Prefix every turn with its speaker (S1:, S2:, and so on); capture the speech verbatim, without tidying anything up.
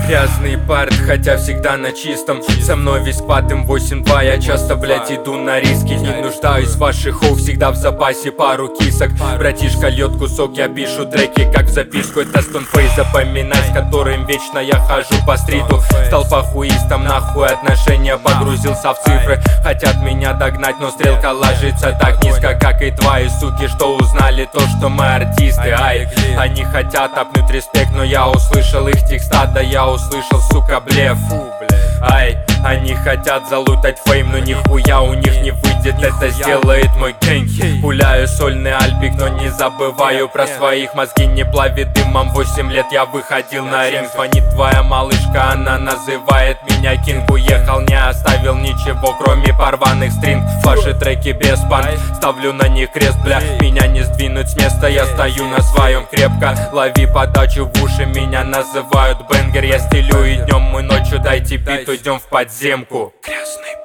S1: Грязный парт, хотя всегда на чистом. Со мной весь пад эм восемь два. Я часто, блять, иду на риски. Не нуждаюсь в ваших хоу, всегда в запасе пару кисок. Братишка льет кусок, я пишу треки, как в записку. Это стонфейс, запоминай, с которым вечно я хожу по стриту. Стал похуистом, нахуй отношения, погрузился в цифры. Хотят меня догнать, но стрелка ложится так низко, как и твои суки, что узнали то, что мы артисты. Ай, они хотят апнуть респект, но я услышал их текста, да я услышал, сука, блеф. Ай, они хотят залутать фейм, но нихуя у них не выйдет, это сделает мой гэнг. Пуляю сольный альбик, но не забываю про своих. Мозги не плавит дымом, восемь лет я выходил на ринг. Звонит твоя малышка, она называет меня кинг. Уехал, не оставил ничего, кроме порванных стринг. Ваши треки без панк, ставлю на них крест, бля. Меня не сдвинуть с места, я стою на своем крепко. Лови подачу в уши, меня называют бенгер. Я стилю и днем, и ночью, дайте бит, уйдем в подземку. Грязный